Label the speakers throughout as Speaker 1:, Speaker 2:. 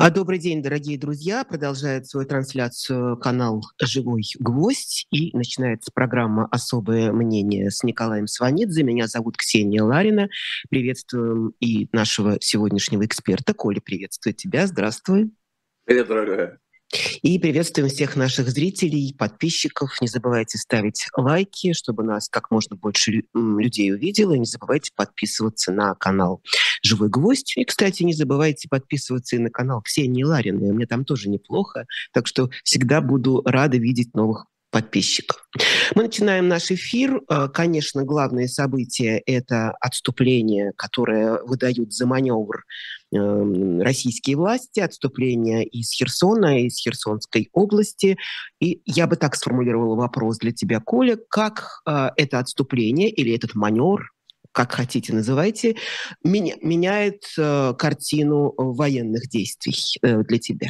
Speaker 1: Добрый день, дорогие друзья. Продолжает свою трансляцию канал «Живой гвоздь». И начинается программа «Особое мнение» с Николаем Сванидзе. Меня зовут Ксения Ларина. Приветствуем и нашего сегодняшнего эксперта. Коля, приветствую тебя. Здравствуй.
Speaker 2: Привет, дорогая.
Speaker 1: И приветствуем всех наших зрителей, подписчиков. Не забывайте ставить лайки, чтобы нас как можно больше людей увидело. И не забывайте подписываться на канал «Живой гвоздь». И, кстати, не забывайте подписываться и на канал Ксении Лариной. Мне там тоже неплохо. Так что всегда буду рада видеть новых подписчиков. Мы начинаем наш эфир. Конечно, главное событие – это отступление, которое выдают за маневр российские власти, отступление из Херсона, из Херсонской области. И я бы так сформулировала вопрос для тебя, Коля, как это отступление или этот маневр, как хотите называйте, меняет картину военных действий для тебя?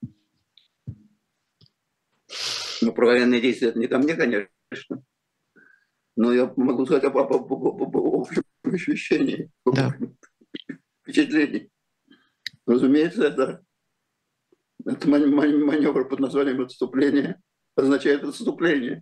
Speaker 2: Ну, про военные действия это не ко мне, конечно. Но я могу сказать об общем ощущении,
Speaker 1: Да.
Speaker 2: впечатлении. Разумеется, это маневр под названием «отступление» означает отступление.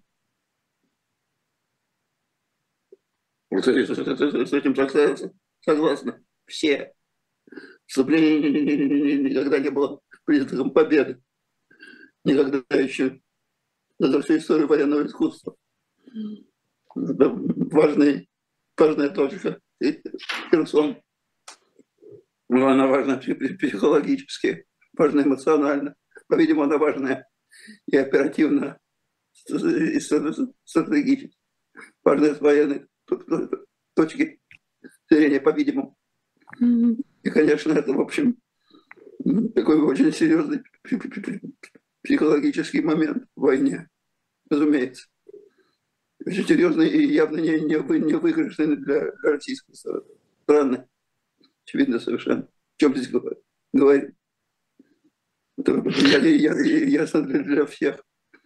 Speaker 2: С этим согласны все. Отступление никогда не было признаком победы. Никогда еще за всю историю военного искусства. Это важная точка. Херсон. Она важна психологически, важна эмоционально. По-видимому, она важная и оперативно, и стратегически. Важная с военной точки зрения, по-видимому. И, конечно, это, в общем, такой очень серьезный психологический момент в войне, разумеется. Очень серьезный и явно не выигрышный для российской страны. Очевидно совершенно. О чем здесь говорим? Это ясно для всех.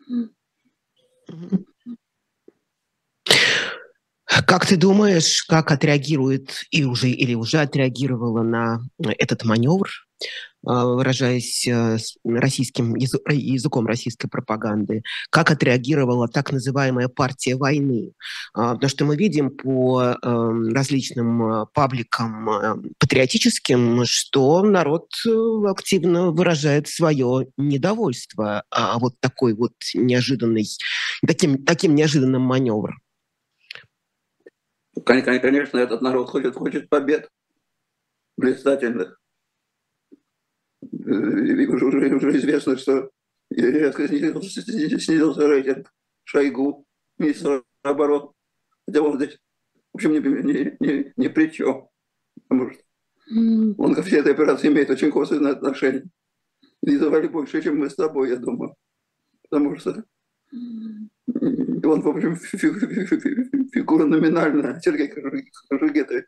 Speaker 1: Как ты думаешь, как отреагирует или уже отреагировала на этот маневр, выражаясь российским языком российской пропаганды, как отреагировала так называемая партия войны? Потому что мы видим по различным пабликам патриотическим, что народ активно выражает свое недовольство вот такой вот таким неожиданным маневром.
Speaker 2: Конечно, этот народ хочет побед блистательных. Уже известно, что резко снизился рейтинг Шойгу, министра обороны. Хотя он здесь, в общем, ни при чем. Потому что он ко всей этой операции имеет очень косвенное отношение. Рисовали больше, чем мы с тобой, я думаю. Потому что он, в общем, фигура номинальная, Сергей Кожугетович.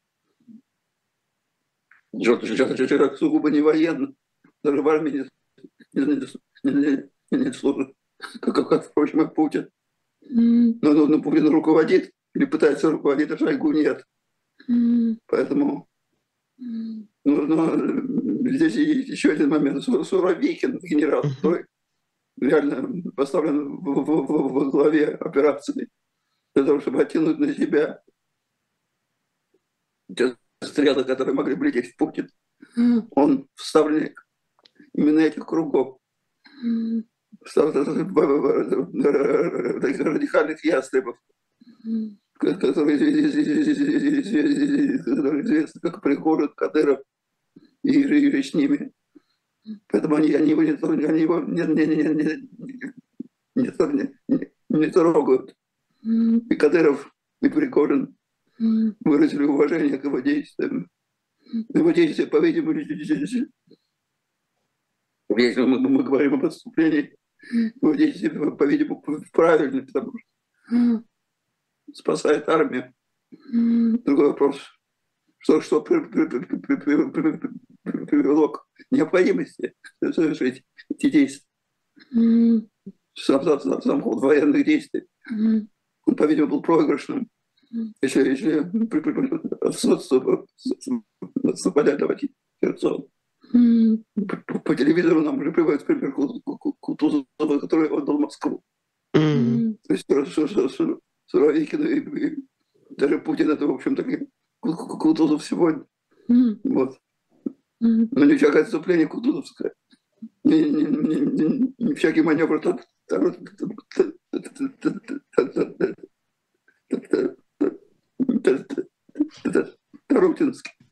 Speaker 2: Человек сугубо не военный, даже в армии не служит, как, впрочем, и Путин. Но Путин руководит или пытается руководить, а Шойгу нет. Поэтому здесь есть еще один момент. Суровикин, генерал, который реально поставлен во главе операции для того, чтобы оттянуть на себя те стрелы, которые могли бы лететь в Путин. Он вставленник именно этих кругов. Радикальных ястребов, которые известны как Пригожин, Кадыров и с ними. Поэтому они его не трогают. И Кадыров, и Пригожин выразили уважение к его действиям. Его действия, по-видимому, если мы говорим об отступлении, его действия, по-видимому, правильны, потому что спасает армию. Другой вопрос, что привело к необходимости совершить эти действия. Сам ход военных действий, он, по-видимому, был проигрышным. Если отступали, давайте Херсон. по телевизору нам уже приводят пример Кутузова, который отдал Москву. То есть Суровикин и даже Путин — это, в общем-то, Кутузов сегодня. Вот. Но не всякое отступление кутузовское, не всякий маневр Тарутинский.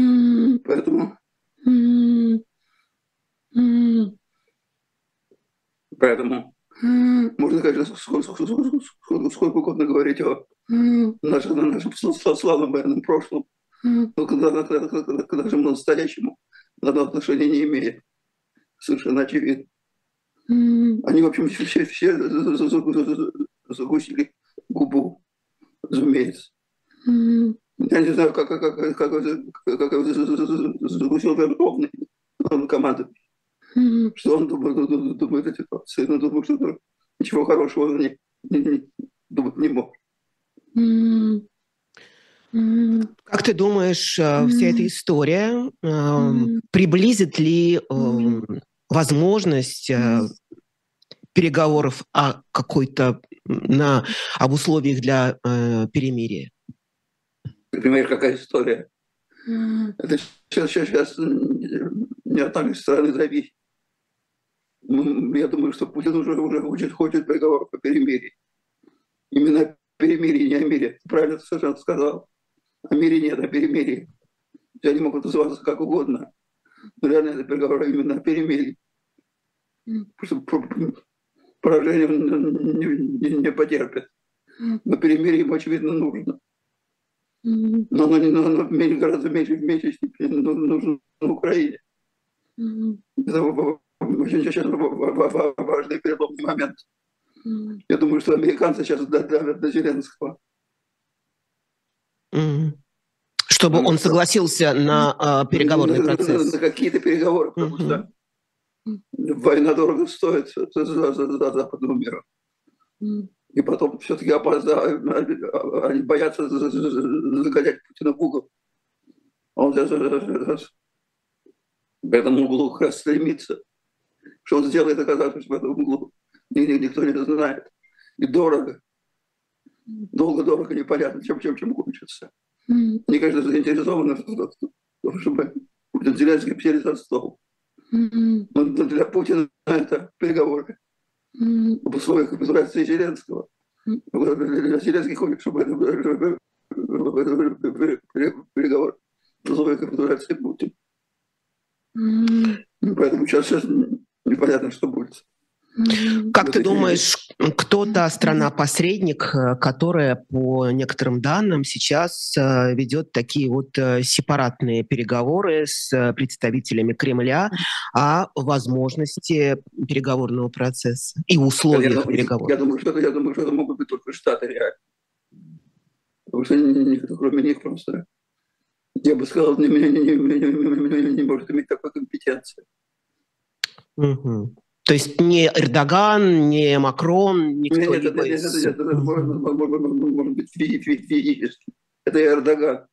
Speaker 2: Поэтому можно, конечно, сколько угодно говорить о нашем славном военном прошлом, но когда же мы настоящему данного отношения не имеем, совершенно очевидно. Они, в общем, все закусили губу, разумеется. Я не знаю, как закусил Верховный, он командует. Что он думает о ситуации, но думаю, что ничего хорошего он думать не мог.
Speaker 1: Как ты думаешь, вся эта история приблизит ли возможность переговоров об условиях для перемирия?
Speaker 2: Ты понимаешь, какая история? Это сейчас не от нашей страны зависит. Я думаю, что Путин уже хочет переговоров о перемирии. Именно о перемирии, не о мире. Ты правильно совершенно сказал. О мире нет, о перемирии. Они могут называться как угодно. Но реально это переговоры именно о перемирии. Потому что поражение не потерпит. Но перемирие им, очевидно, нужно. Но оно гораздо меньше степени нужно на Украине. Это очень сейчас важный переломный момент. Я думаю, что американцы сейчас давят до Зеленского.
Speaker 1: Чтобы он согласился на переговорный процесс.
Speaker 2: На какие-то переговоры, потому что война дорого стоит за западному миру. И потом все-таки они боятся загонять Путина в угол. Он в этом углу как раз стремится. Что он сделает, оказавшись в этом углу, никто не знает. И дорого. Долго-дорого, непонятно, чем кончится. Они, конечно, заинтересованы в том, чтобы Путин Зеленский сели за стол. Но для Путина это переговоры об условиях капитуляции Зеленского. Для Зеленского хочет, чтобы это переговор об условиях капитуляции Путина. Поэтому сейчас непонятно, что будет.
Speaker 1: Как ты думаешь, кто та страна-посредник, которая, по некоторым данным, сейчас ведет такие вот сепаратные переговоры с представителями Кремля о возможности переговорного процесса и условиях переговоров?
Speaker 2: Я думаю, что это могут быть только Штаты реально. Потому что никто, кроме них, просто, я бы сказал, не может иметь такой компетенции.
Speaker 1: То есть не Эрдоган, не Макрон, никто
Speaker 2: Нет, это может быть физически. Это Эрдоган.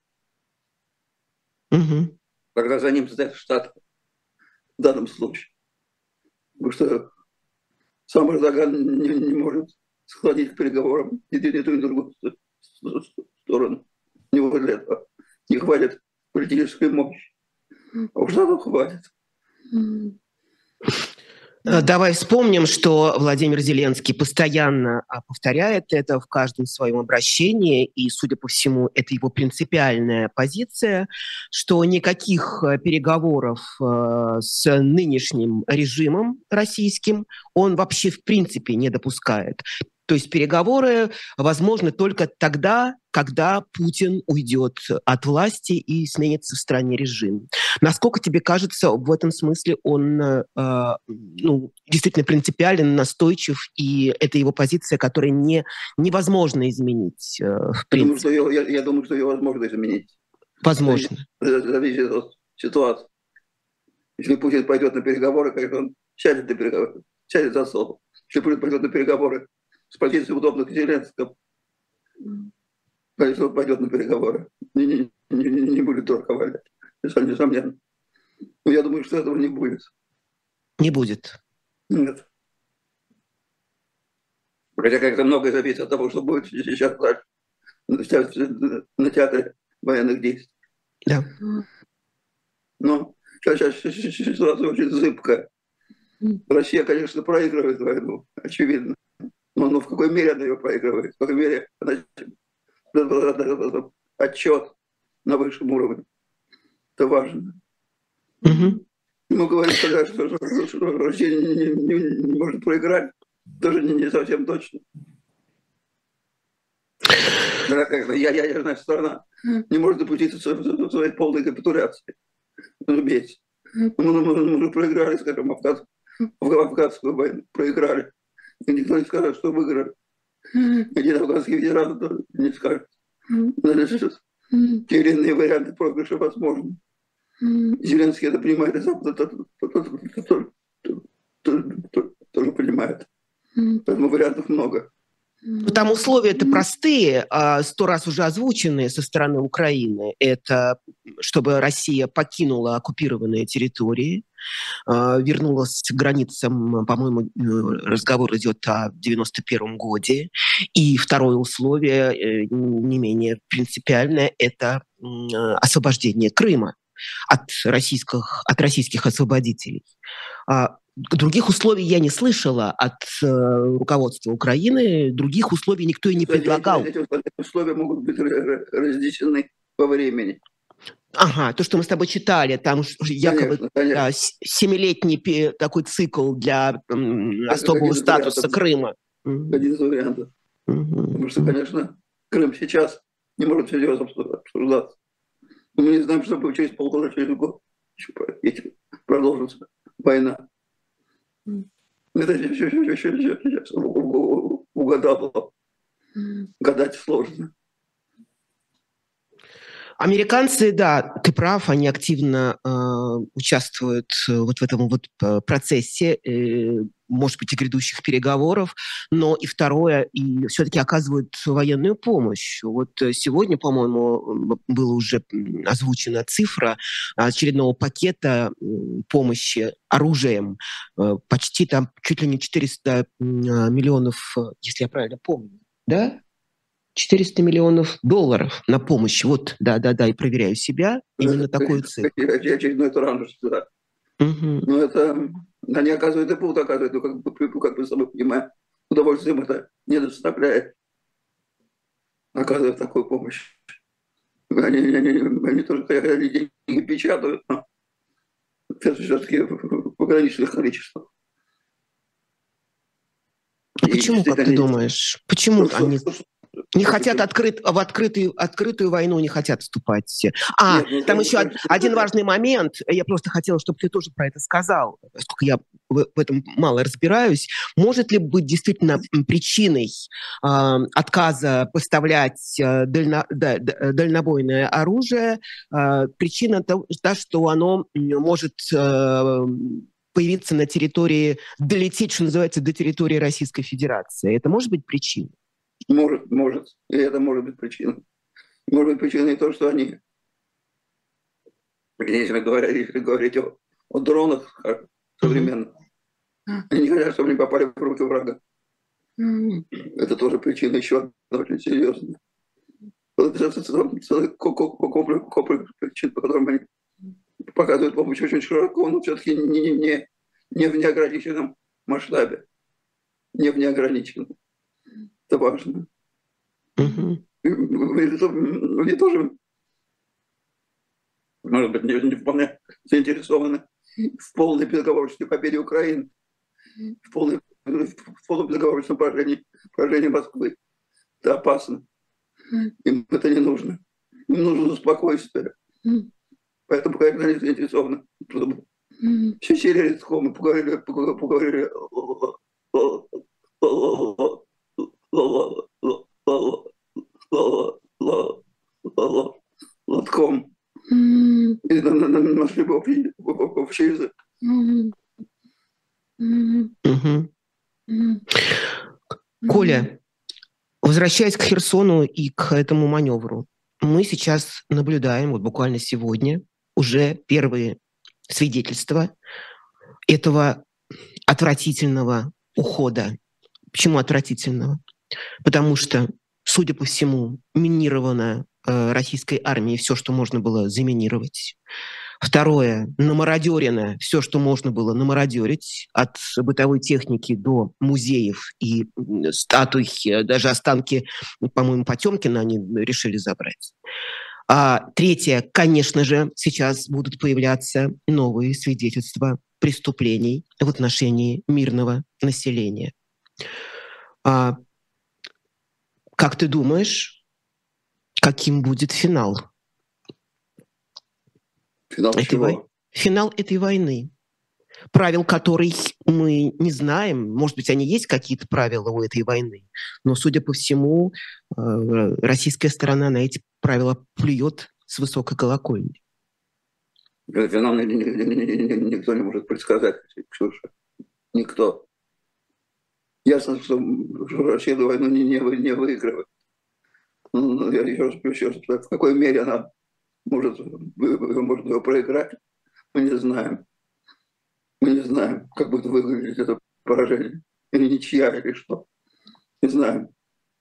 Speaker 2: Когда за ним стоят Штаты в данном случае. Потому что сам Эрдоган не может склонить к переговорам и ту, и другую сторону. У него для этого не хватит политической мощи. А у Штатов хватит.
Speaker 1: Давай вспомним, что Владимир Зеленский постоянно повторяет это в каждом своем обращении, и, судя по всему, это его принципиальная позиция, что никаких переговоров с нынешним режимом российским он вообще в принципе не допускает. То есть переговоры возможны только тогда, когда Путин уйдет от власти и сменится в стране режим. Насколько тебе кажется, в этом смысле он действительно принципиален, настойчив, и это его позиция, которую невозможно изменить в принципе?
Speaker 2: Я думаю, что ее возможно изменить.
Speaker 1: Возможно.
Speaker 2: Зависит от ситуации. Если Путин пойдет на переговоры, конечно, он сядет на переговоры, сядет за стол. Если Путин пойдет на переговоры с позиции удобных Зеленского, конечно, он пойдет на переговоры. Не будет дурака валять, несомненно. Но я думаю, что этого не будет.
Speaker 1: Не будет.
Speaker 2: Нет. Хотя как-то многое зависит от того, что будет сейчас на театре военных действий.
Speaker 1: Да.
Speaker 2: Но сейчас ситуация очень зыбкая. Россия, конечно, проигрывает войну, очевидно. Но в какой мере она ее проигрывает? В какой мере она отчет на высшем уровне? Это важно.
Speaker 1: Угу.
Speaker 2: Мы говорим, что Россия не может проиграть. Тоже не совсем точно. Ядерная страна не может допустить своей полной капитуляции. Разумеется. Мы же проиграли, скажем, афганскую войну. Проиграли. И никто не скажет, что выиграли. Один афганский ветеран тоже не скажет. Значит, те или иные варианты проигрыша возможны. Зеленский это понимает, и Запад тоже понимает. Поэтому вариантов много.
Speaker 1: Там условия-то простые, 100 раз уже озвученные со стороны Украины. Это чтобы Россия покинула оккупированные территории, вернулась к границам, по-моему, разговор идет о 91 годе. И второе условие, не менее принципиальное, это освобождение Крыма от российских освободителей. Других условий я не слышала от руководства Украины. Других условий никто и не предлагал.
Speaker 2: Эти условия могут быть разнесены по времени.
Speaker 1: Ага, то, что мы с тобой читали, там якобы
Speaker 2: конечно.
Speaker 1: 7-летний такой цикл для особого статуса Крыма.
Speaker 2: Один из вариантов. Потому что, конечно, Крым сейчас не может серьезно обсуждаться. Мы не знаем, что будет через полгода, через год. Продолжится война. Это сейчас угадало. Гадать сложно.
Speaker 1: Американцы, да, ты прав, они активно участвуют вот в этом вот процессе, может быть, и грядущих переговоров, но и второе, и все-таки оказывают военную помощь. Вот сегодня, по-моему, была уже озвучена цифра очередного пакета помощи оружием, почти там чуть ли не 400 миллионов, если я правильно помню, да? 400 миллионов долларов на помощь. Вот, да, и проверяю себя. Именно такую цифру.
Speaker 2: Очередной транш, да. Но это они оказывают и будут оказывать, но как мы с тобой понимаем, удовольствием это не доставляет оказывать такую помощь. Они тоже деньги печатают, но все-таки в пограничных количествах.
Speaker 1: А почему, как ты думаешь? Почему они не хотят в открытую войну, не хотят вступать? Нет, там еще один важный момент. Я просто хотела, чтобы ты тоже про это сказал, поскольку я в этом мало разбираюсь. Может ли быть действительно причиной отказа поставлять дальнобойное оружие причина того, что оно может появиться на территории, долететь, что называется, до территории Российской Федерации? Это может быть причиной?
Speaker 2: Может. И это может быть причиной. Может быть причиной то, что они, если говорить о дронах современных, они не хотят, чтобы они попали в руки врага. Это тоже причина еще одна очень серьезная. Целый комплекс причин, по которым они показывают помощь очень широко, но все-таки не в неограниченном масштабе. Не в неограниченном. Это важно. Они тоже, может быть, не вполне заинтересованы в полной безоговорочной победе Украины, в полном безоговорочном поражении Москвы. Это опасно. Им это не нужно. Им нужно спокойствие. Поэтому, конечно, они заинтересованы, чтобы все сели рядком и поговорили лотком. И нашли бы общий язык.
Speaker 1: Коля, возвращаясь к Херсону и к этому маневру, мы сейчас наблюдаем, вот буквально сегодня, уже первые свидетельства этого отвратительного ухода. Почему отвратительного? Потому что, судя по всему, минировано российской армией все, что можно было заминировать. Второе, намародерено все, что можно было намародерить, от бытовой техники до музеев и статуй, даже останки, по-моему, Потемкина они решили забрать. А третье, конечно же, сейчас будут появляться новые свидетельства преступлений в отношении мирного населения. Как ты думаешь, каким будет финал? Финал этой войны, правил которой мы не знаем. Может быть, они есть какие-то правила у этой войны, но, судя по всему, российская сторона на эти правила плюет с высокой колокольни.
Speaker 2: Финал никто не может предсказать, Ксюша. Никто. Ясно, что Россия эту войну не выигрывает. Я еще раз, в какой мере она может его проиграть, мы не знаем. Мы не знаем, как будет выглядеть это поражение. Или ничья, или что. Не знаем.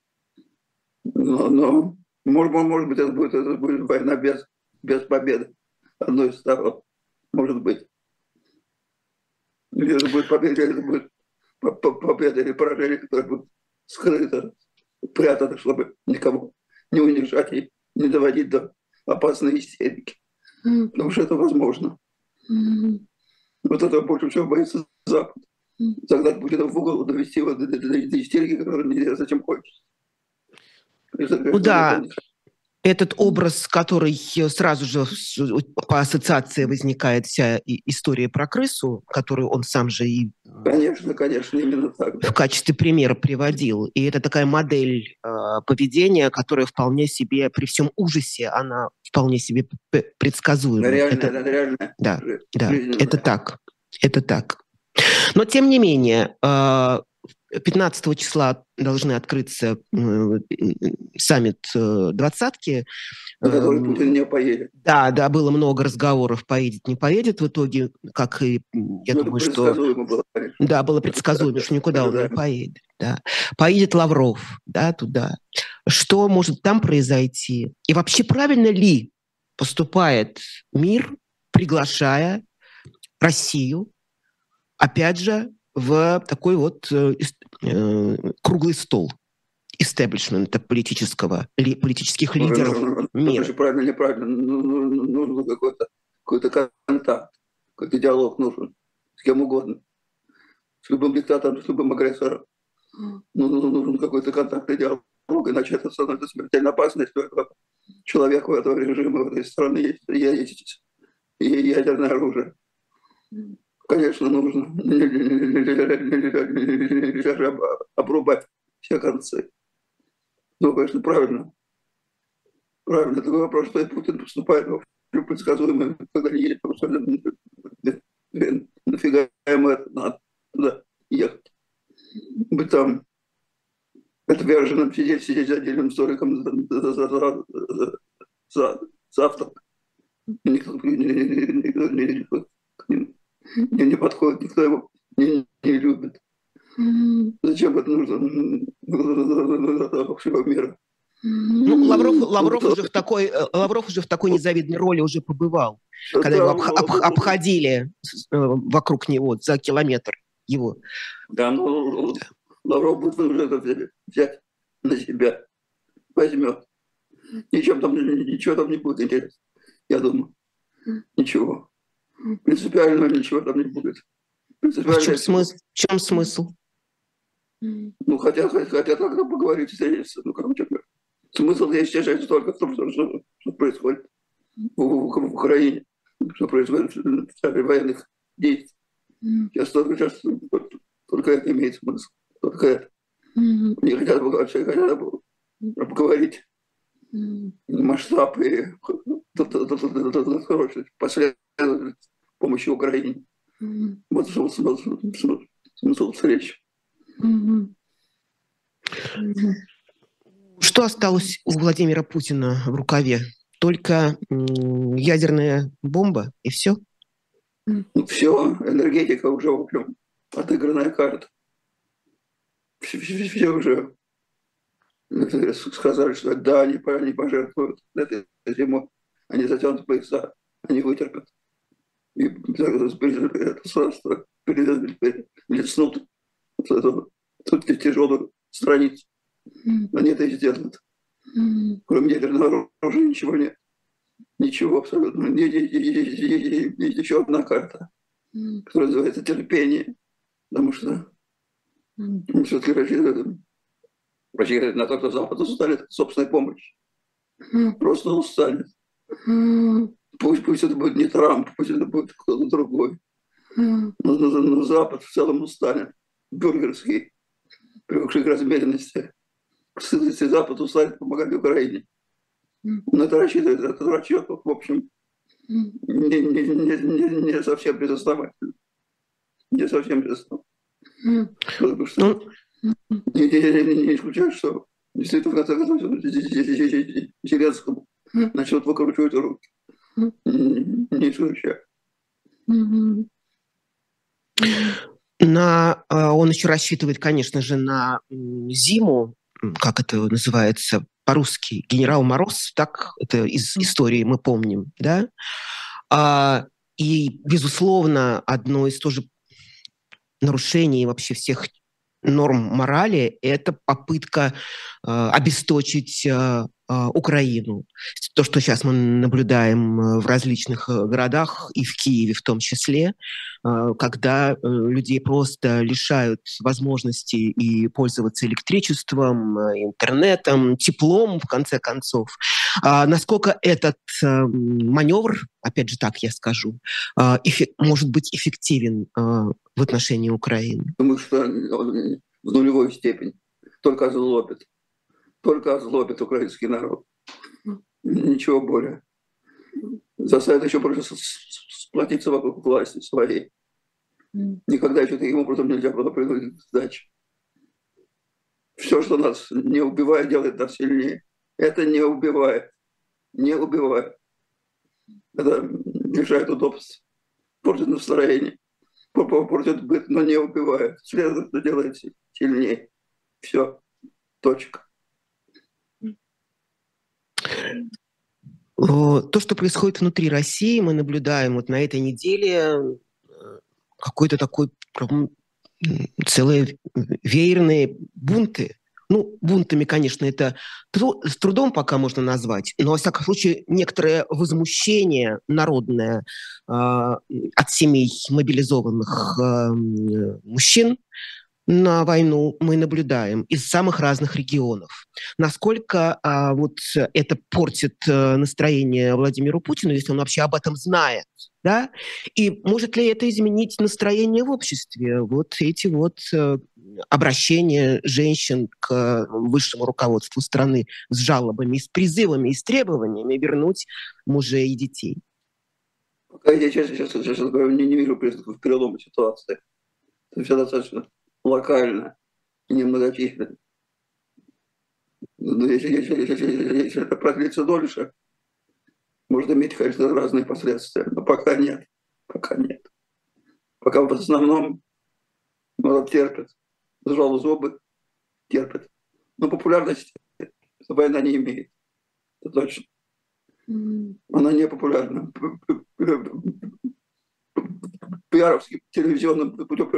Speaker 2: Но может быть, это будет война без победы одной из сторон. Может быть. Или это будет победа, или это будет победа или поражение, которое будет скрыто, прятано, чтобы никого не унижать и не доводить до опасной истерики. Потому что это возможно. Вот этого больше всего боится Запад. Тогда будет в угол довести его до истерики, которую не зачем хочется.
Speaker 1: Ну да, этот образ, который сразу же по ассоциации возникает вся история про крысу, которую он сам же и
Speaker 2: конечно, именно так, да.
Speaker 1: В качестве примера приводил. И это такая модель поведения, которая вполне себе, при всем ужасе, она вполне себе предсказуема.
Speaker 2: Реально.
Speaker 1: Да, это так. Это так. Но, тем не менее, 15 числа должны открыться саммит двадцатки.
Speaker 2: На который Путин не поедет.
Speaker 1: Да, было много разговоров, поедет, не поедет. В итоге, как и, я думаю, что...
Speaker 2: Было,
Speaker 1: да, было предсказуемо, что никуда он не поедет. Да. Поедет Лавров, да, туда. Что может там произойти? И вообще правильно ли поступает мир, приглашая Россию, опять же, в такой вот круглый стол истеблишмента политических лидеров мира?
Speaker 2: Это правильно, неправильно. Нужен какой-то контакт, какой-то диалог нужен с кем угодно. С любым диктатором, с любым агрессором. Нужен какой-то контакт и диалог, иначе это становится смертельно опасностью этого человека, у этого режима, в этой страны есть ядерное оружие. Конечно, нужно обрубать все концы. Ну, конечно, правильно. Правильно. Такой вопрос, что Путин поступает предсказуемо, когда не едет, потому что нафига ему это надо туда ехать. Быть там отверженным, сидеть за отдельным столиком за завтрак. Никто не подходит, никто его не любит. Зачем это нужно всего мира?
Speaker 1: Ну, Лавров уже в такой незавидной роли уже побывал, когда его обходили вокруг него за километр его.
Speaker 2: Да, ну, Лавров будет уже взять на себя, возьмет. Ничего там не будет интересно, я думаю. Ничего. Принципиально ничего там не будет.
Speaker 1: В чем смысл?
Speaker 2: Ну, хотят тогда поговорить, встретиться. Ну, короче говоря. Смысл здесь заключается только в том, что происходит в Украине, что происходит в военных действиях. Сейчас только это имеет смысл. Только это. Не хотят поговорить масштаб и последовательность помощи Украине. Вот смысл встречи.
Speaker 1: Что осталось у Владимира Путина в рукаве? Только ядерная бомба и все?
Speaker 2: Все, энергетика уже, в общем, отыгранная карта. Все уже сказали, что да, они пожертвуют этой зимой, они затянут пояса, они вытерпят. И это средство листнут эту тяжелую страницу. Они это и сделают. Кроме ядерного оружия ничего нет. Ничего абсолютно. Есть еще одна карта, которая называется терпение. Потому что все-таки рассчитывают на то, что Запад устанет от собственной помощи. Просто устанет. Пусть это будет не Трамп, пусть это будет кто-то другой. Но Запад в целом устанет. Бюргерский, привыкший к размеренности. Если Запад устанет помогать Украине. Он это рассчитывает, этот расчет, в общем, не совсем безосновательный. Не совсем безосновательный. Потому что не исключаю, что действительно в конце концов Зеленскому начнут выкручивать руки. Не исключаю.
Speaker 1: Он еще рассчитывает, конечно же, на зиму, как это называется по-русски, генерал Мороз, так это из истории мы помним, да? И, безусловно, одно из тоже нарушений вообще всех норм морали – это попытка обесточить Украину. То, что сейчас мы наблюдаем в различных городах, и в Киеве в том числе, когда людей просто лишают возможности и пользоваться электричеством, интернетом, теплом, в конце концов. Насколько этот маневр, опять же так я скажу, может быть эффективен в отношении Украины?
Speaker 2: Думаю, что в нулевой степени. Только озлобит украинский народ. Ничего более. Заставит еще больше сплотиться вокруг власти своей. Никогда еще таким образом нельзя было принудить к сдаче. Все, что нас не убивает, делает нас сильнее. Это не убивает. Не убивает. Это лишает удобств, портит настроение, портит быт, но не убивает. Следовательно, делает сильнее. Все. Точка.
Speaker 1: То, что происходит внутри России, мы наблюдаем вот на этой неделе какой-то такой целые веерные бунты. Ну, бунтами, конечно, это с трудом пока можно назвать, но, во всяком случае, некоторое возмущение народное от семей мобилизованных мужчин на войну мы наблюдаем из самых разных регионов. Насколько вот это портит настроение Владимиру Путину, если он вообще об этом знает, да? И может ли это изменить настроение в обществе? Вот эти вот обращения женщин к высшему руководству страны с жалобами, с призывами и с требованиями вернуть мужей и детей.
Speaker 2: Пока я честно говоря, не вижу признаков перелома ситуации. Это все достаточно локально и немногочисленно. Но если это продлится дольше, может иметь, конечно, разные последствия. Но пока нет. Пока нет. Пока в основном народ терпит. Сжал зубы, терпит. Но популярности война не имеет. Это точно. Она не популярна. Пиаровским телевизионным путем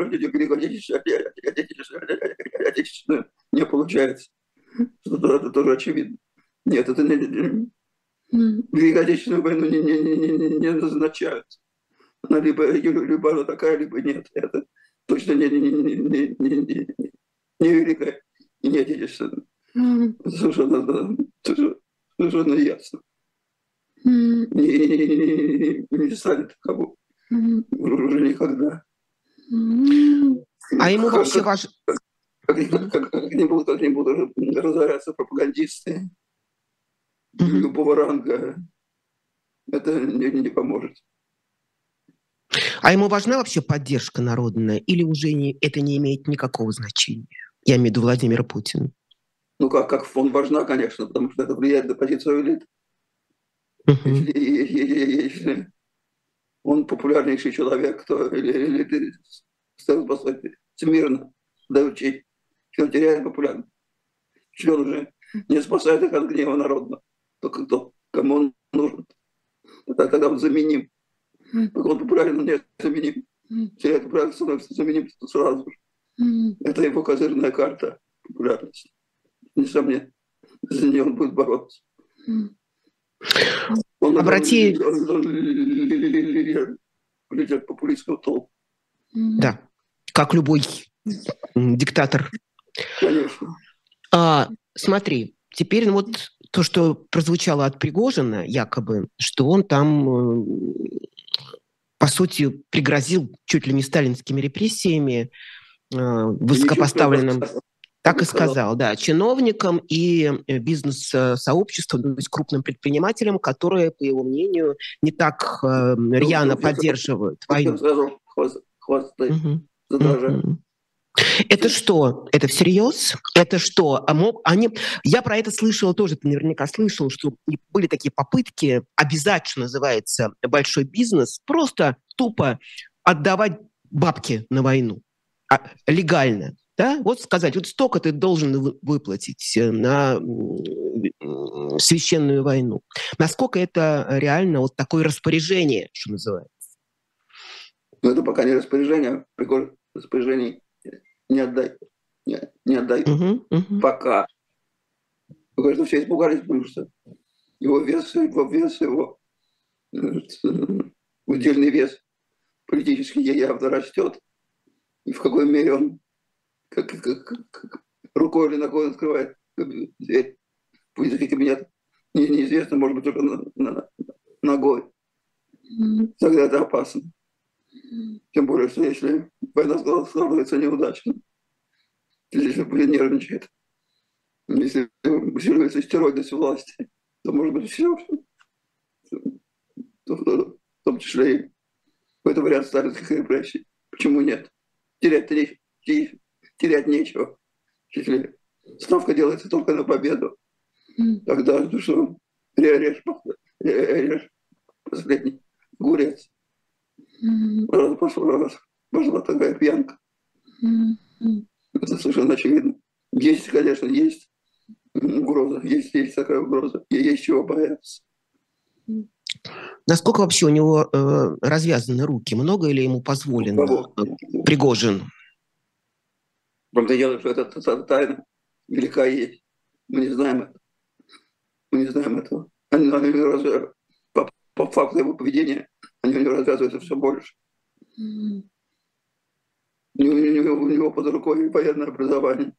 Speaker 2: отечественную не получается. Это тоже очевидно. Нет, это не Великую Отечественную войну не назначают. Она либо она такая, либо нет. Это точно не Великая и не Отечественная. Совершенно ясно. Не станет кого. Уже никогда.
Speaker 1: А ему вообще важно...
Speaker 2: Как не будут разоряться пропагандисты любого ранга, это не поможет.
Speaker 1: А ему важна вообще поддержка народная или уже это не имеет никакого значения? Я имею в виду Владимира Путина.
Speaker 2: Ну как фон важна, конечно, потому что это влияет на позицию элит. Если он популярнейший человек, то или всемирно дают честь. Он теряет популярность. Член уже не спасает их от гнева народного. Только кто, кому он нужен. Тогда он заменим. Только он популярен, он не заменим. Теряет популярность, становится заменим сразу же. Это его козырная карта популярности. Несомненно, за нее он будет бороться. Он лидер популистского толка.
Speaker 1: Да, как любой диктатор.
Speaker 2: Конечно.
Speaker 1: Смотри, теперь вот то, что прозвучало от Пригожина, якобы, что он там, по сути, пригрозил чуть ли не сталинскими репрессиями высокопоставленным, так и сказал, да, чиновникам и бизнес-сообществу, то есть крупным предпринимателям, которые, по его мнению, не так рьяно поддерживают войну. Это что? Это всерьез? Это что? Я про это слышала тоже, ты наверняка слышал, что были такие попытки, обязать, что называется, большой бизнес, просто тупо отдавать бабки на войну. Легально. Да? Вот сказать, вот столько ты должен выплатить на священную войну. Насколько это реально вот такое распоряжение, что называется?
Speaker 2: Ну, это пока не распоряжение, распоряжений не отдай. Не отдай. Пока. Вы, конечно, все испугались, потому что его удельный вес политический явно растет. И в какой мере он как рукой или ногой открывает дверь в языке кабинета, неизвестно, может быть, только ногой. Тогда это опасно. Тем более, что если война складывается неудачно, если Путин нервничает, если усиливается стероидность власти, то, может быть, все, в том числе и какой-то вариант сталинских репрессий. Почему нет? Терять нечего. Если ставка делается только на победу, тогда ну что, режь последний огурец. Пошла такая пьянка. Это совершенно очевидно. Есть, конечно, есть угроза. Есть такая угроза. И есть чего бояться.
Speaker 1: Насколько вообще у него развязаны руки? Много ли ему позволено? Пригожин.
Speaker 2: Правда, дело, что это тайна велика есть. Мы не знаем это. Мы не знаем этого. По факту его поведения они у него развязываются все больше. У него под рукой военное образование.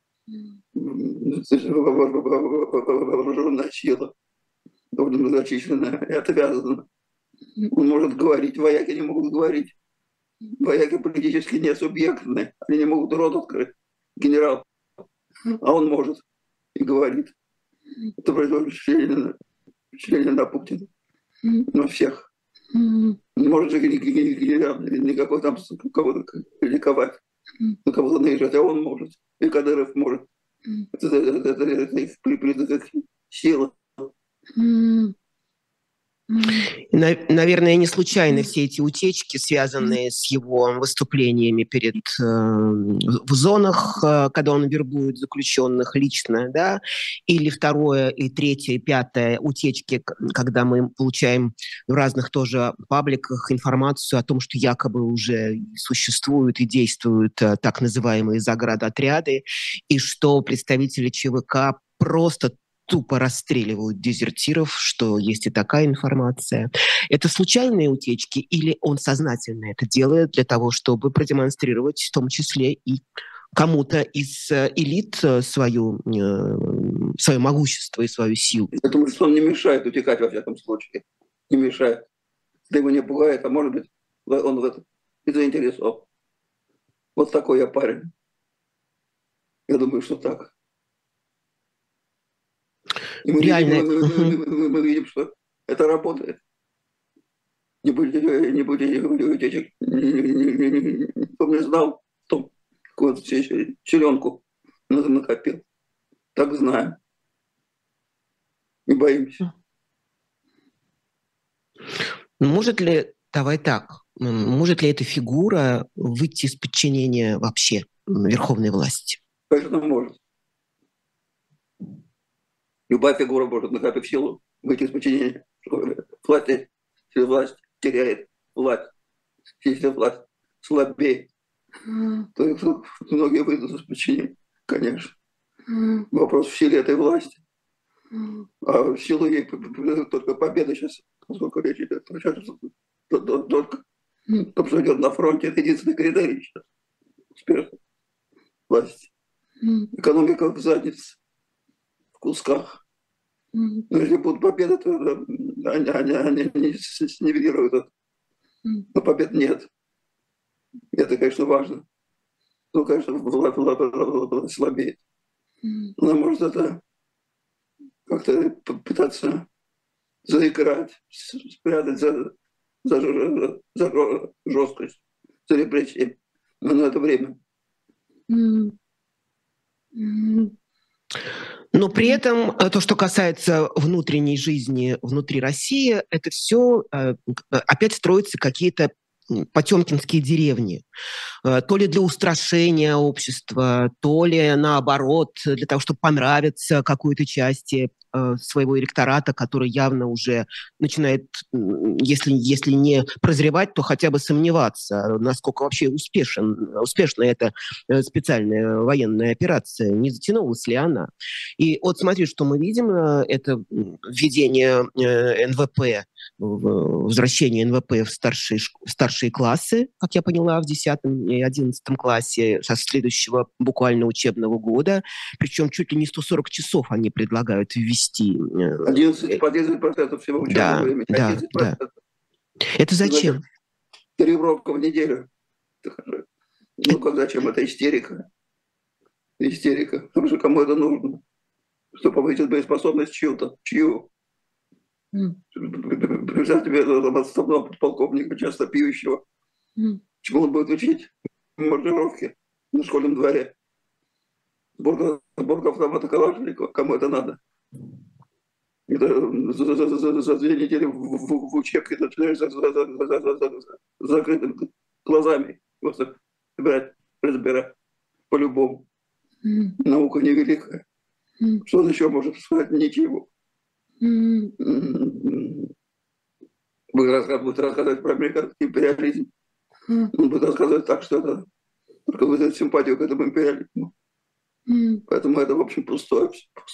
Speaker 2: Вооруженная сила. Довольно многочисленная и отвязана. Он может говорить, вояки не могут говорить. Вояки политически не субъектны. Они не могут рот открыть. Генерал. А он может и говорит. Это производит впечатление на Путина. На всех. Не может же никакой там кого-то критиковать, на кого-то наезжать, а он может. И Кадыров может. Это их признак силы.
Speaker 1: Наверное, не случайно все эти утечки, связанные с его выступлениями в зонах, когда он вербует заключенных лично, да, или второе, и третье, и пятое утечки, когда мы получаем в разных тоже пабликах информацию о том, что якобы уже существуют и действуют так называемые заградотряды, и что представители ЧВК просто тупо расстреливают дезертиров, что есть и такая информация. Это случайные утечки или он сознательно это делает для того, чтобы продемонстрировать в том числе и кому-то из элит свое могущество и свою силу?
Speaker 2: Я думаю, что он не мешает утекать во всяком случае. Не мешает. Да его не пугает, а может быть, он в этом и заинтересован. Вот такой я парень. Я думаю, что так. И мы видим, что это работает. Не будете утечек. Кто мне знал, кто какую-то селенку накопил. Так знаем. Не боимся.
Speaker 1: Может ли, давай так, Может ли эта фигура выйти из подчинения вообще верховной власти?
Speaker 2: Конечно, может. Любая фигура может на какую-то силу выйти из подчинения. Власть теряет власть. Если власть слабее, то многие выйдут из подчинения, конечно. Вопрос в силе этой власти. А в силу ей только победа сейчас, насколько речь идет, только то, что идет на фронте, это единственный критерий сейчас. Успеха власти. Экономика в заднице, в кусках. Но если будут победы, то они снивелируют это. Но побед нет. Это, конечно, важно. Ну, конечно, власть слабеет. Она может это как-то пытаться заиграть, спрятать за жесткость, за репрессии. Но на это время.
Speaker 1: Но при этом то, что касается внутренней жизни внутри России, это все опять строятся какие-то потемкинские деревни. То ли для устрашения общества, то ли наоборот, для того, чтобы понравиться какой-то части своего электората, который явно уже начинает, если не прозревать, то хотя бы сомневаться, насколько вообще успешна эта специальная военная операция, не затянулась ли она. И вот смотри, что мы видим, это введение НВП, возвращение НВП в старшие классы, как я поняла, в 10 и 11 классе со следующего буквально учебного года. Причем чуть ли не 140 часов они предлагают ввести.
Speaker 2: 11% всего учебного времени.
Speaker 1: Да, 11%. Да. Это зачем?
Speaker 2: 3 урока в неделю. Ну, как зачем? Это истерика. Истерика. Потому что кому это нужно? Что повысит боеспособность чью-то? Чью? Представь тебе отставного подполковника, часто пьющего. Чему он будет учить? Маршировки на школьном дворе. Сборка автомата Калашникова. Кому это надо? Это за 2 недели в учебке начинаешь с закрытыми глазами. Просто разбирать по-любому. Наука невеликая. Что он еще может сказать? Ничего. Будет рассказывать про американский империализм. Он будет рассказывать так, что это только вызовет симпатию к этому империализму. Поэтому это, в общем, пустое.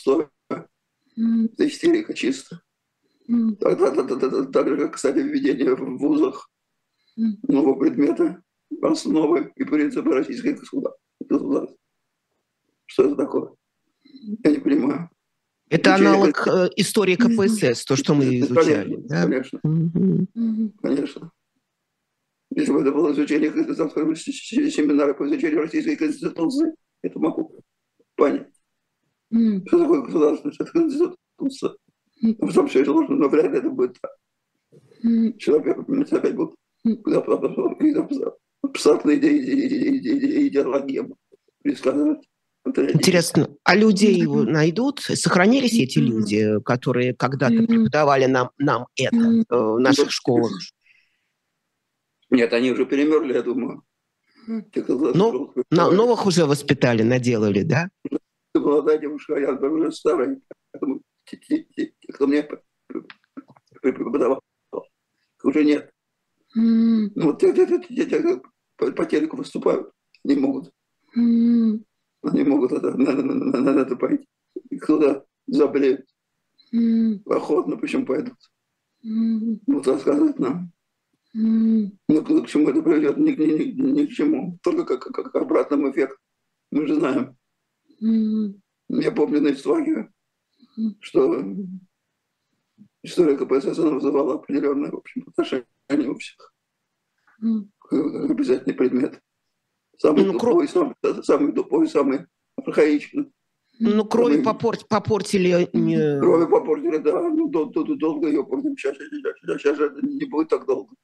Speaker 2: Это истерика чисто. Так же, как, кстати, введение в вузах нового предмета, основы и принципы российской государства. Что это такое? Я не понимаю.
Speaker 1: Это аналог истории КПСС, то, что мы изучали.
Speaker 2: Конечно. Конечно. Если бы это было изучение семинара по изучению российской конституции, это могу понять. Что такое государственность? Это конституция. Потом все это ложно, но вряд ли это будет так. Человек опять будут абстрактные идеологии предсказывать.
Speaker 1: Интересно, а людей найдут? Сохранились эти люди, которые когда-то преподавали нам это в наших школах?
Speaker 2: Нет, они уже перемерли, я думаю.
Speaker 1: Ну, новых уже воспитали, наделали, да?
Speaker 2: Ты молодая девушка, я уже старый. Поэтому те, кто мне преподавал, уже нет. Ну, вот те по телеку выступают, не могут. Они могут на это пойти. Кто-то заболеет. Охотно, причем пойдут. Будут рассказывать нам. Ну, к чему это приведет? Ни к чему. Только как обратный эффект. Мы же знаем. Я помню на Исфаге, что история КПСС она вызывала определенное, в общем, отношение у всех. Как обязательный предмет. Самый тупой, самый архаичный.
Speaker 1: Ну, крови попортили.
Speaker 2: Крови попортили, да. Ну, долго ее портим. Сейчас же не будет так долго.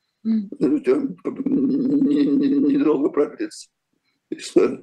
Speaker 2: Недолго продлится история.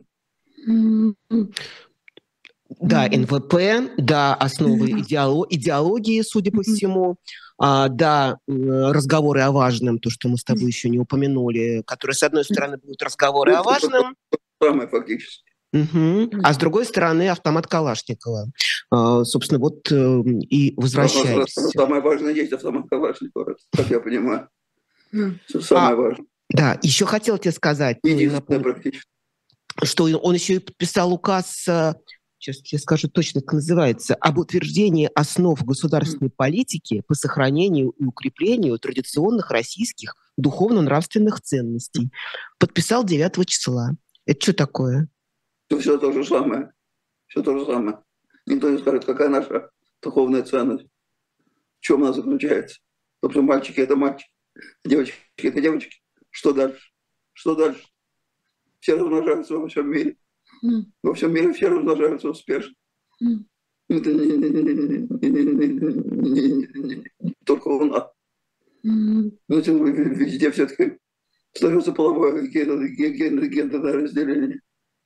Speaker 1: Да, НВП, да, основы идеологии, судя по всему. Да, разговоры о важном, то, что мы с тобой еще не упомянули, которые, с одной стороны, будут разговоры о важном,
Speaker 2: самое фактически.
Speaker 1: А с другой стороны, автомат Калашникова. Собственно, вот и возвращаемся.
Speaker 2: Самое важное есть автомат Калашникова, как я понимаю. Самое важное.
Speaker 1: Да, еще хотел тебе сказать, что он еще и подписал указ, сейчас я скажу точно, как называется, об утверждении основ государственной политики по сохранению и укреплению традиционных российских духовно-нравственных ценностей. Подписал 9 числа. Это что такое?
Speaker 2: Все то же самое. Все то же самое. Никто не скажет, какая наша духовная ценность. В чем она заключается. Потому что мальчики – это мальчики, девочки – это девочки. Что дальше? Что дальше? Все размножаются во всем мире. Во всем мире все размножаются успешно. Это не только у нас. Везде все-таки остается половое гендерное разделение.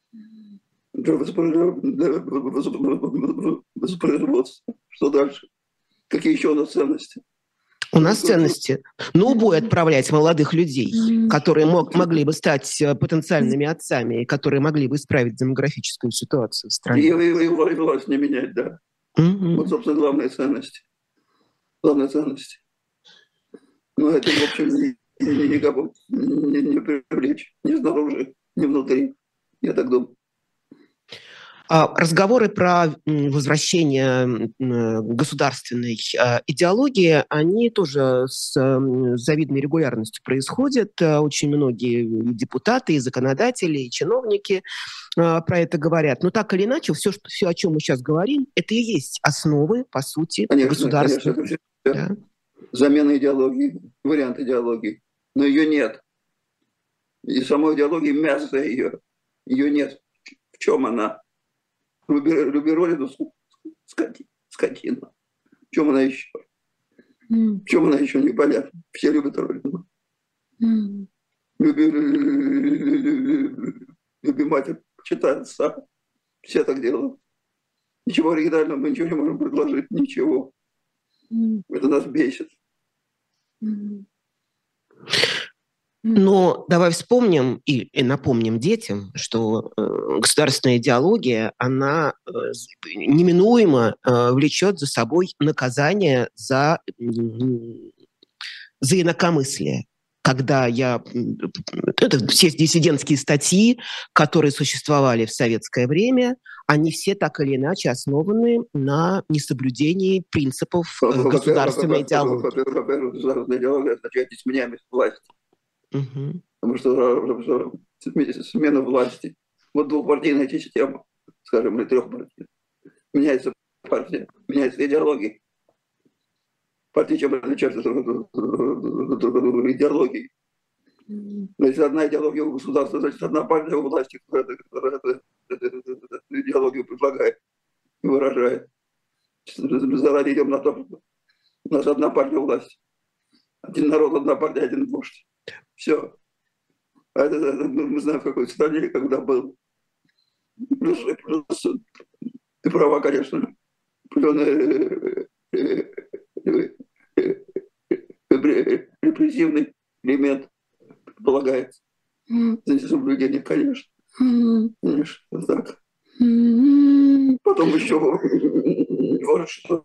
Speaker 2: Воспроизводство. Что дальше? Какие еще у нас ценности?
Speaker 1: У нас ценности на убой отправлять молодых людей, которые могли бы стать потенциальными отцами и которые могли бы исправить демографическую ситуацию в стране.
Speaker 2: И власть не менять, да. Вот, собственно, главные ценности. Главные ценности. Но это, в общем, никого не привлечь. Ни снаружи, ни внутри. Я так думаю.
Speaker 1: Разговоры про возвращение государственной идеологии, они тоже с завидной регулярностью происходят. Очень многие депутаты, и законодатели, и чиновники про это говорят. Но так или иначе, все, о чем мы сейчас говорим, это и есть основы, по сути, государства.
Speaker 2: Конечно, это замена идеологии, вариант идеологии. Но ее нет. И самой идеологии мясо ее нет. В чем она? Люби Родину, скотина. В чем она еще? В чем она еще непонятно? Все любят Родину. Люби матерь, читай отца. Все так делают. Ничего оригинального мы ничего не можем предложить. Ничего. Это нас бесит.
Speaker 1: Но давай вспомним и напомним детям, что государственная идеология, она неминуемо влечет за собой наказание за инакомыслие. Когда это все диссидентские статьи, которые существовали в советское время, они все так или иначе основаны на несоблюдении принципов государственной идеологии.
Speaker 2: Во-первых, государственная идеология означает сменяемость власти. Потому что смена власти, вот двухпартийная система, скажем, или трехпартийная, меняется партия, меняется идеология. Партии чем отличаются друг от друга идеологией. Если одна идеология у государства, значит одна партия у власти, которая эту идеологию предлагает и выражает. Заранее идем на то, что у нас одна партия у власти. Один народ, одна партия, один вождь. Все. А это мы знаем, в какой стране, когда был. Плюс, ты права, конечно. Репрессивный элемент предполагается. За несоблюдение, конечно. Конечно, так. Потом еще вот что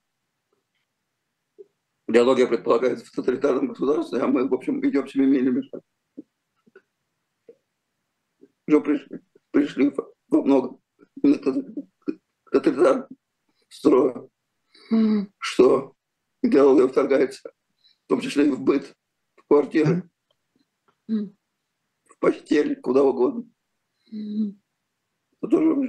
Speaker 2: идеология предполагается в тоталитарном государстве, а мы, в общем, идем семимильными шагами. Уже пришли во многом к тоталитарному строю, что идеология вторгается, в том числе и в быт, в квартиры, в постель, куда угодно. Это тоже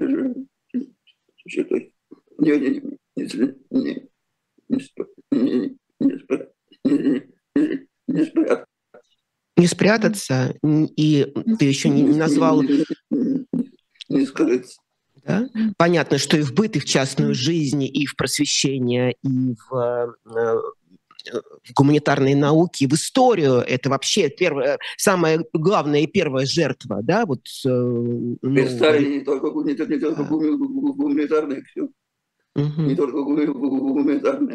Speaker 1: не спрятаться, и ты еще не назвал...
Speaker 2: Не скрыться.
Speaker 1: Да? Понятно, что и в быт, и в частную жизнь, и в просвещение, и в гуманитарные науки, в историю. Это вообще самая главная и первая жертва. Да? Вот,
Speaker 2: Сталин не только гуманитарные, все. Не только гуманитарные.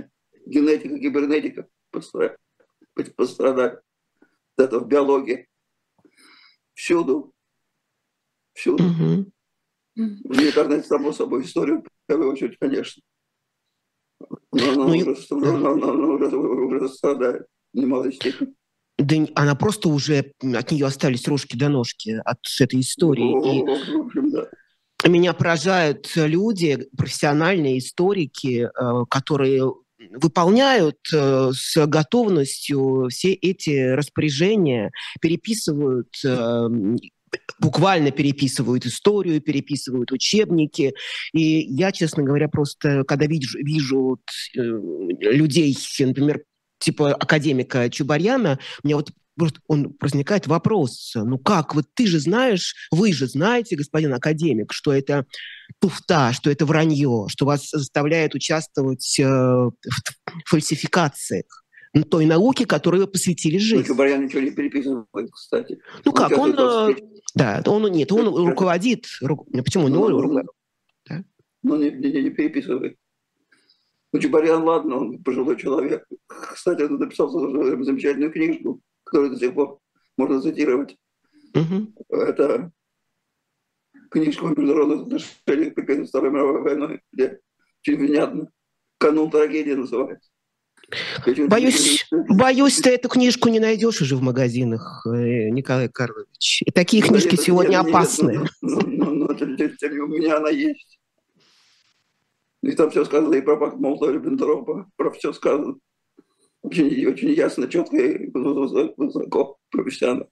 Speaker 2: генетика, кибернетика пострадали. Это в биологии. Всюду.
Speaker 1: Мгм.
Speaker 2: В интернете, само собой, историю, в первую очередь, конечно. Но она
Speaker 1: Ну,
Speaker 2: уже страдает в немалой степени.
Speaker 1: да она просто уже, от нее остались рожки до ножки от этой истории. И
Speaker 2: В общем, да.
Speaker 1: меня поражают люди, профессиональные историки, которые выполняют с готовностью все эти распоряжения, переписывают, буквально переписывают историю, переписывают учебники. И я, честно говоря, просто, когда вижу людей, например, типа академика Чубарьяна, мне вот возникает вопрос, ну как, вот ты же знаешь, вы же знаете, господин академик, что это туфта, что это вранье, что вас заставляет участвовать в фальсификациях той науки, которой вы посвятили
Speaker 2: Но
Speaker 1: жизнь.
Speaker 2: Чубарьян ничего не переписывает, кстати.
Speaker 1: Ну как, он, да, он
Speaker 2: Он
Speaker 1: руководит, почему?
Speaker 2: Да? Но не переписывает. Ну, Чубарьян, ладно, он пожилой человек. Кстати, он написал замечательную книжку, которую до сих пор можно цитировать.
Speaker 1: Угу.
Speaker 2: Это книжка о международных отношениях перед Второй мировой войной, где очень внятно. «Канун трагедии» называется.
Speaker 1: Боюсь, ты эту книжку не найдешь уже в магазинах, Николай Карлович. И такие книжки сегодня опасны.
Speaker 2: Но у меня она есть. И там все сказано и про пакт Молотова-Риббентропа, про все сказано. Очень, очень ясно, четко и высоко, профессионально.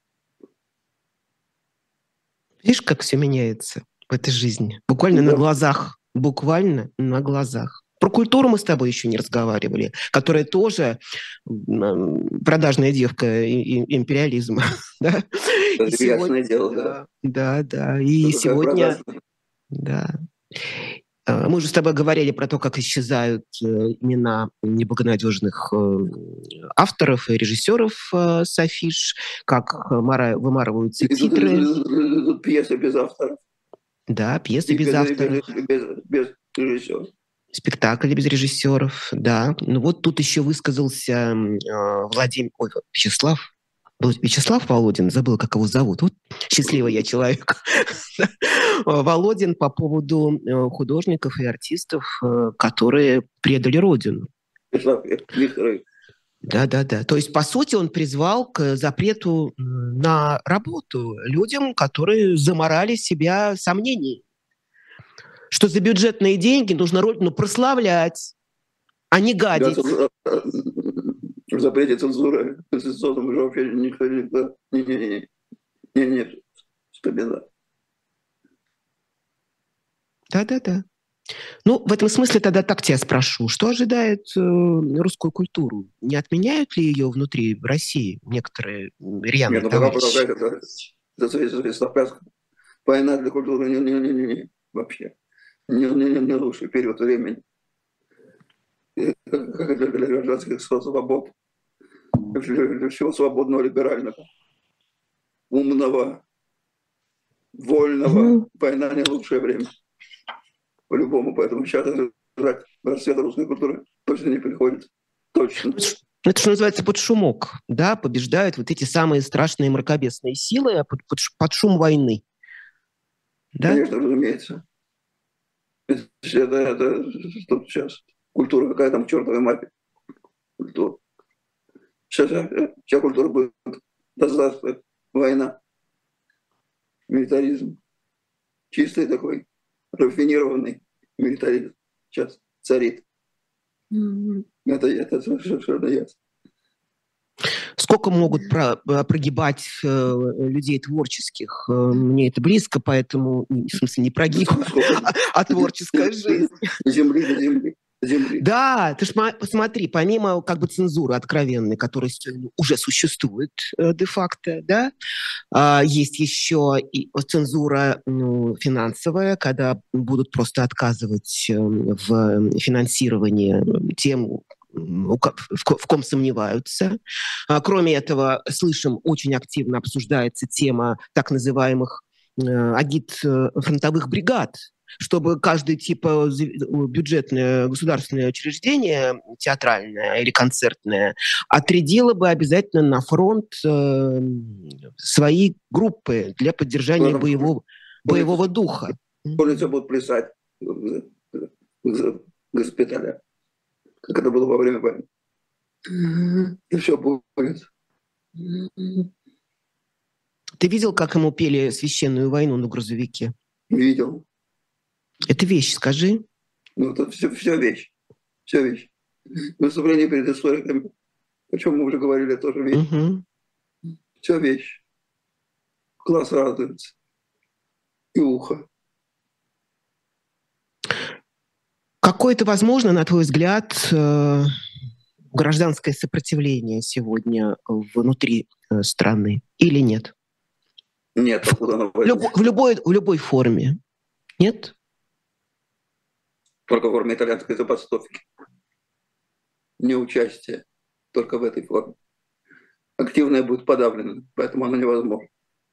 Speaker 1: Видишь, как все меняется в этой жизни? Буквально на глазах. Буквально на глазах. Про культуру мы с тобой еще не разговаривали, которая тоже продажная девка империализма. Да?
Speaker 2: Это ясное дело, да.
Speaker 1: Да. И сегодня... Да. Мы уже с тобой говорили про то, как исчезают имена неблагонадежных авторов и режиссеров с афиш, как вымарываются титры.
Speaker 2: Тут пьесы без авторов.
Speaker 1: Да, пьесы без авторов.
Speaker 2: Без режиссеров.
Speaker 1: Спектакли без режиссеров, да. Ну вот тут еще высказался Вячеслав Володин, забыл, как его зовут. Вот счастливый я человек. Володин по поводу художников и артистов, которые предали Родину. Да. То есть, по сути, он призвал к запрету на работу людям, которые заморали себя сомнений, что за бюджетные деньги нужно Родину прославлять, а не гадить.
Speaker 2: В запрете цензуры конституционном уже вообще никто не вспоминает.
Speaker 1: Да. Ну, в этом смысле тогда так тебя спрошу. Что ожидает русскую культуру? Не отменяют ли ее внутри России некоторые рьяные товарищи?
Speaker 2: Это война для культуры вообще. Не лучший период времени. Как для гражданских свобод. Для всего свободного, либерального, умного, вольного. Война не лучшее время. По-любому. Поэтому сейчас расцвет русской культуры точно не приходит. Точно.
Speaker 1: Это, что называется, под шумок. Да? Побеждают вот эти самые страшные мракобесные силы под шум войны. Да?
Speaker 2: Конечно, разумеется. Это что сейчас? Культура какая там, чертовой матери. Культура. Сейчас вся культура будет доздравствовать. Война. Милитаризм. Чистый такой, рафинированный милитаризм сейчас царит. Это совершенно ясно.
Speaker 1: Сколько могут прогибать людей творческих? Мне это близко, поэтому, в смысле, не прогиб, а творческая жизнь.
Speaker 2: Земли до земли.
Speaker 1: Да, ты ж посмотри, помимо как бы цензуры откровенной, которая уже существует де-факто, да, есть еще и цензура финансовая, когда будут просто отказывать в финансировании тем, в ком сомневаются. Кроме этого, слышим, очень активно обсуждается тема так называемых агитфронтовых бригад, чтобы каждое типа бюджетное государственное учреждение, театральное или концертное, отрядило бы обязательно на фронт свои группы для поддержания боевого духа.
Speaker 2: Улицы будут плясать в госпитале, как это было во время войны. И все будет.
Speaker 1: Ты видел, как ему пели «Священную войну» на грузовике?
Speaker 2: Видел.
Speaker 1: Это вещь, скажи.
Speaker 2: Ну, это все вещь. Все вещь. Выступление перед историками, о чем мы уже говорили, тоже вещь. Угу. Все вещь. Глаз радуется. И ухо.
Speaker 1: Какое-то, возможно, на твой взгляд, гражданское сопротивление сегодня внутри страны или нет?
Speaker 2: Нет.
Speaker 1: В любой форме. Нет?
Speaker 2: Только в форме итальянской забастовки. Не участие. Только в этой форме. Активное будет подавлено, поэтому оно невозможно.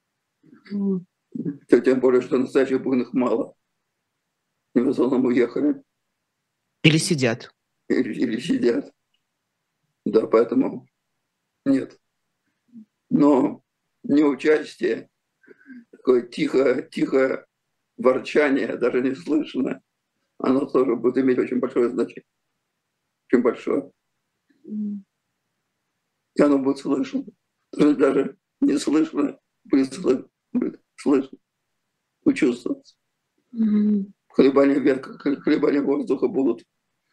Speaker 2: Тем более, что настоящих буйных мало. И в основном уехали.
Speaker 1: Или сидят.
Speaker 2: Или сидят. Да, поэтому нет. Но неучастие, такое тихое ворчание, даже не слышно, оно тоже будет иметь очень большое значение. Очень большое. И оно будет слышно. Даже не слышно, будет слышно. Учувствоваться. Колебания ветра, колебания воздуха будут.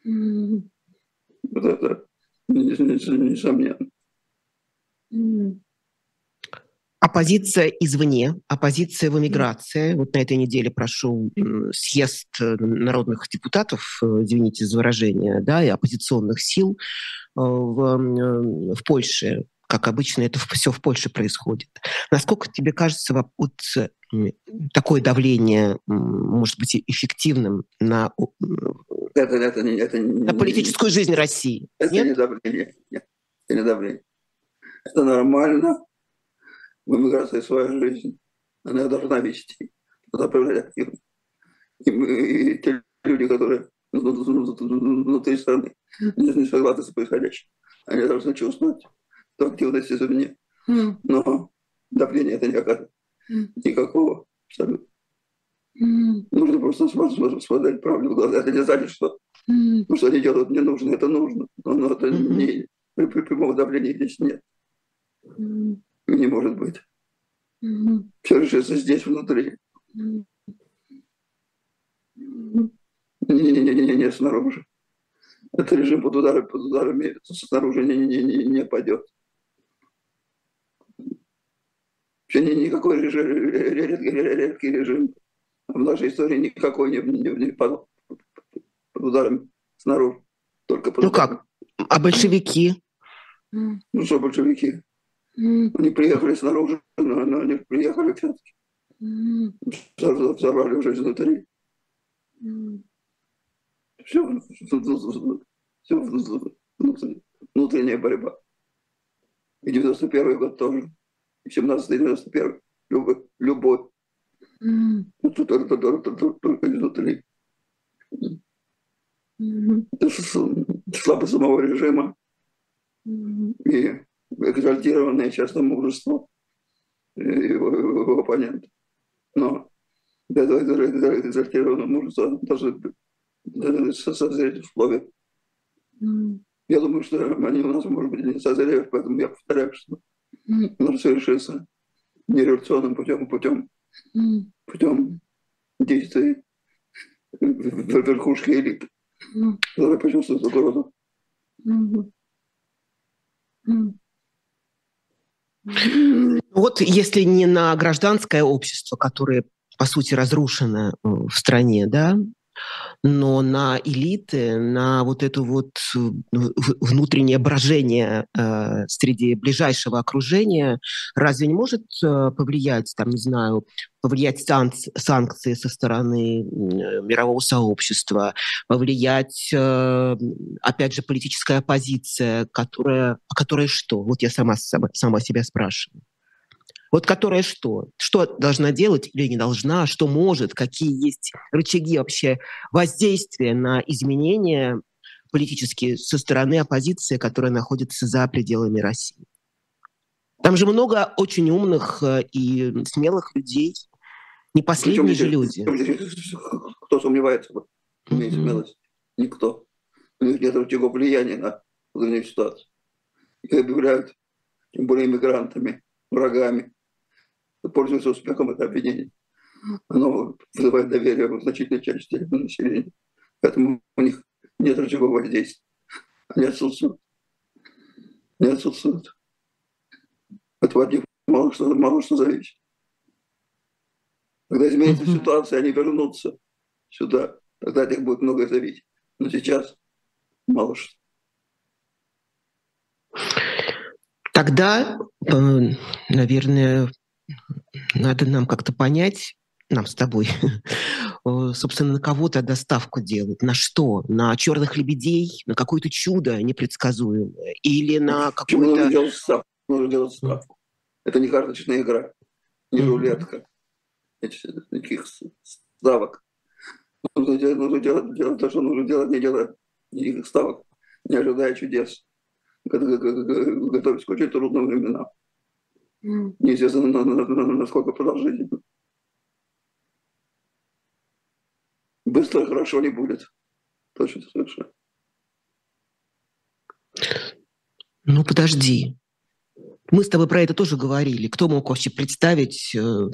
Speaker 2: Вот это несомненно.
Speaker 1: Оппозиция извне, оппозиция в эмиграции. Вот на этой неделе прошел съезд народных депутатов, извините за выражение, да, и оппозиционных сил в Польше. Как обычно, это все в Польше происходит. Насколько тебе кажется, вот такое давление может быть эффективным на политическую жизнь России?
Speaker 2: Это не давление. Нет, это не давление. Это нормально. В эмиграции своя жизнь. Она должна вести. Надо проявлять активность. И те люди, которые внутри страны не согласны с происходящим, они должны чувствовать эту активность извне. Но давление это не оказывает. Никакого абсолютно. Нужно просто смотреть правду в глаза. Это не значит, что что они делают не нужно. Это нужно. Но это не, при прямого давления здесь нет. Не может быть. Все решится здесь, внутри. Не снаружи. Этот режим под ударами снаружи не пойдет. Вообще никакой редкий режим в нашей истории никакой не под ударами снаружи. Только под
Speaker 1: ударами. Как? А большевики?
Speaker 2: Ну что большевики? Они приехали снаружи, но они приехали все-таки. Взорвали уже изнутри. Все внутренняя борьба. И 91-й год тоже. И 17-й, 91-й. Любовь. Только изнутри. Это слабость самого режима. И экзальтированное часто мужество его оппонента. Но для этого экзальтированного мужества должны созреть условия. Я думаю, что они у нас, может быть, не созреют, поэтому я повторяю, что нужно совершиться не революционным путем действий верхушки элиты, которые почувствуют угрозу.
Speaker 1: Вот если не на гражданское общество, которое, по сути, разрушено в стране, да, но на элиты, на вот это вот внутреннее брожение среди ближайшего окружения, разве не может повлиять, там, не знаю, повлиять санкции со стороны мирового сообщества, повлиять, опять же, политическая оппозиция, которая что? Вот я сама себя спрашиваю. Вот которая что? Что должна делать или не должна, что может, какие есть рычаги вообще воздействия на изменения политические со стороны оппозиции, которая находится за пределами России. Там же много очень умных и смелых людей, не последние же люди.
Speaker 2: Кто сомневается в имеет смелость? Никто. У них нет рычагов влияния на внутреннюю ситуацию. Их объявляют, тем более иммигрантами, врагами. Пользуются успехом это обвинение. Оно вызывает доверие в значительной части населения. Поэтому у них нет рычагов воздействия. Они отсутствуют. Не отсутствуют. От них мало что зависит. Когда изменится ситуация, они вернутся сюда. Тогда от них будет многое зависеть. Но сейчас мало что.
Speaker 1: Тогда, наверное, надо нам как-то понять, нам с тобой, собственно, на кого тогда ставку делать? На что? На черных лебедей? На какое-то чудо непредсказуемое? Или на
Speaker 2: Почему нужно
Speaker 1: какое-то...
Speaker 2: делать ставку? Нужно делать ставку. Это не карточная игра, не рулетка. Никаких ставок. Нужно делать то, что нужно делать, не делая никаких ставок, не ожидая чудес. Готовить к очень трудным временам. Неизвестно, насколько продолжительно. Быстро хорошо не будет. Точно совершенно.
Speaker 1: Ну, подожди. Мы с тобой про это тоже говорили. Кто мог вообще представить в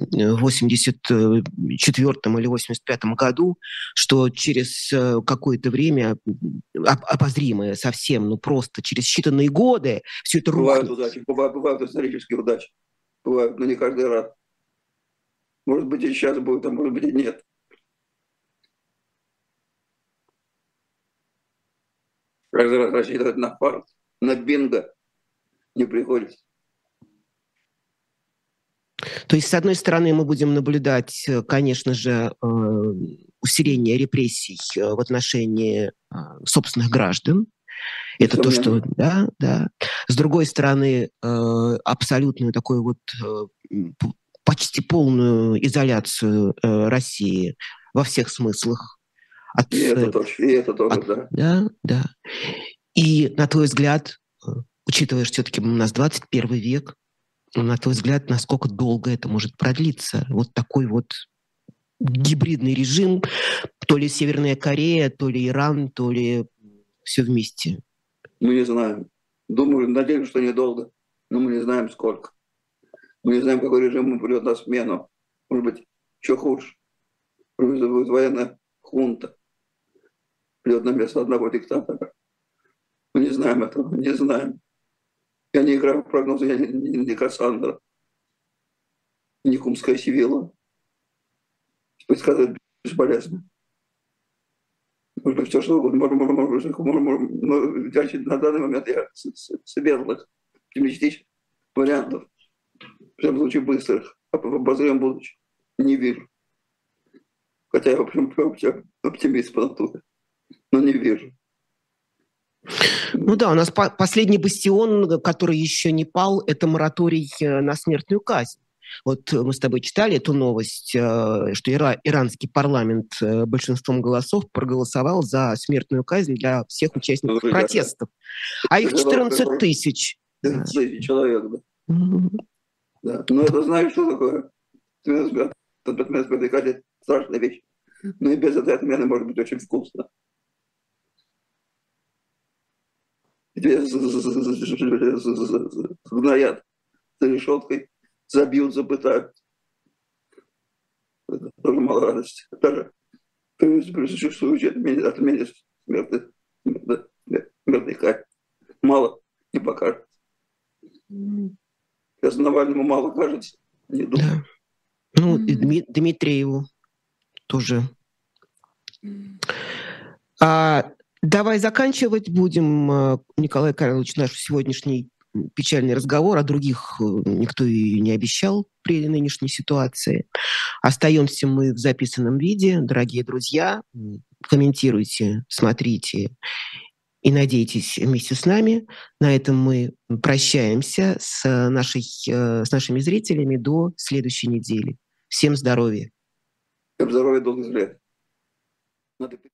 Speaker 1: 84-м или 85-м году, что через какое-то время, обозримое совсем, ну просто через считанные годы, все это рухнет?
Speaker 2: Бывают удачи, бывают исторические удачи. Бывают, но не каждый раз. Может быть, и сейчас будет, а может быть, и нет. Каждый раз рассчитывать на фарт, на бинго не приходится.
Speaker 1: То есть, с одной стороны, мы будем наблюдать, конечно же, усиление репрессий в отношении собственных граждан. Это то, что... Да, да. С другой стороны, абсолютную такую вот почти полную изоляцию России во всех смыслах.
Speaker 2: И это точно, и это тоже, да.
Speaker 1: Да, да. И, на твой взгляд, учитывая, что все-таки у нас 21 век, на твой взгляд, насколько долго это может продлиться? Вот такой вот гибридный режим, то ли Северная Корея, то ли Иран, то ли все вместе.
Speaker 2: Мы не знаем. Думаю, надеюсь, что недолго, но мы не знаем, сколько. Мы не знаем, какой режим придет на смену. Может быть, еще хуже. Может быть, будет военная хунта. Придет на место одного диктатора. Мы не знаем этого, не знаем. Я не играю в прогнозы, я не Кассандра, не Кумская Сивилла. Предсказывать бесполезно. Может быть, все что угодно. На данный момент я светлых, оптимистичных вариантов, в всяком случае быстрых, а в обозримом будущем не вижу. Хотя я, в общем, оптимист по натуре, но не вижу.
Speaker 1: Ну да, у нас последний бастион, который еще не пал, это мораторий на смертную казнь. Вот мы с тобой читали эту новость, что иранский парламент большинством голосов проголосовал за смертную казнь для всех участников протестов. А их 14 тысяч.
Speaker 2: 14 тысяч человек, да. Да. Но это знаешь, что такое? Смертная казнь – страшная вещь. Но и без этой отмены может быть очень вкусно. Тебя сгноят за решеткой, забьют, запытают. Это тоже мало радости. Даже присутствующие отмене смертной казни. Мало не покажется. Сейчас Навальному мало кажется. Не думаю.
Speaker 1: Да. Ну, и Дмитриеву тоже. Давай заканчивать будем, Николай Карлович, наш сегодняшний печальный разговор. О других никто и не обещал при нынешней ситуации. Остаемся мы в записанном виде. Дорогие друзья, комментируйте, смотрите и надейтесь вместе с нами. На этом мы прощаемся с нашими зрителями до следующей недели. Всем здоровья.
Speaker 2: Всем здоровья, долгих лет.